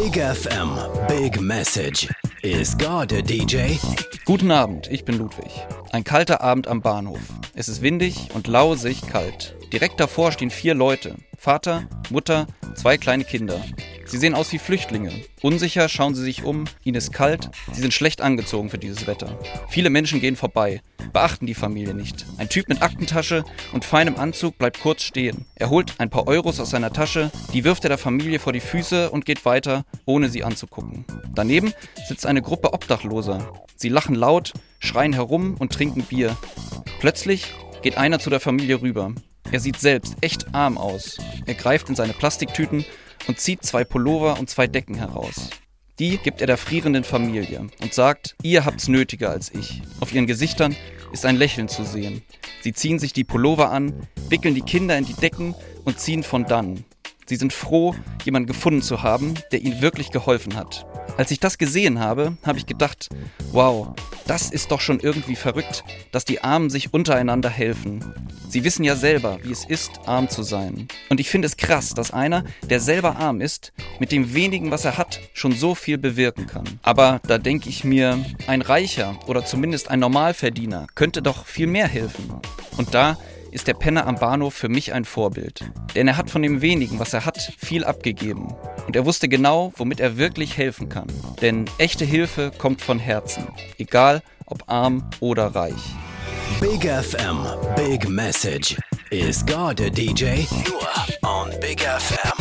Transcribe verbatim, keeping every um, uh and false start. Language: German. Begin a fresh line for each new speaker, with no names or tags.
Big F M, Big Message. Is God a D J?
Guten Abend, ich bin Ludwig. Ein kalter Abend am Bahnhof. Es ist windig und lausig kalt. Direkt davor stehen vier Leute. Vater, Mutter, zwei kleine Kinder. Sie sehen aus wie Flüchtlinge. Unsicher schauen sie sich um, ihnen ist kalt, sie sind schlecht angezogen für dieses Wetter. Viele Menschen gehen vorbei, beachten die Familie nicht. Ein Typ mit Aktentasche und feinem Anzug bleibt kurz stehen. Er holt ein paar Euros aus seiner Tasche, die wirft er der Familie vor die Füße und geht weiter, ohne sie anzugucken. Daneben sitzt eine Gruppe Obdachloser. Sie lachen laut, schreien herum und trinken Bier. Plötzlich geht einer zu der Familie rüber. Er sieht selbst echt arm aus. Er greift in seine Plastiktüten und zieht zwei Pullover und zwei Decken heraus. Die gibt er der frierenden Familie und sagt, ihr habt's nötiger als ich. Auf ihren Gesichtern ist ein Lächeln zu sehen. Sie ziehen sich die Pullover an, wickeln die Kinder in die Decken und ziehen von dann. Sie sind froh, jemanden gefunden zu haben, der ihnen wirklich geholfen hat. Als ich das gesehen habe, habe ich gedacht, wow, das ist doch schon irgendwie verrückt, dass die Armen sich untereinander helfen. Sie wissen ja selber, wie es ist, arm zu sein. Und ich finde es krass, dass einer, der selber arm ist, mit dem wenigen, was er hat, schon so viel bewirken kann. Aber da denke ich mir, ein Reicher oder zumindest ein Normalverdiener könnte doch viel mehr helfen. Und da ist der Penner am Bahnhof für mich ein Vorbild. Denn er hat von dem wenigen, was er hat, viel abgegeben. Und er wusste genau, womit er wirklich helfen kann. Denn echte Hilfe kommt von Herzen. Egal, ob arm oder reich.
Big F M, Big Message. Is God a D J? Nur on Big F M.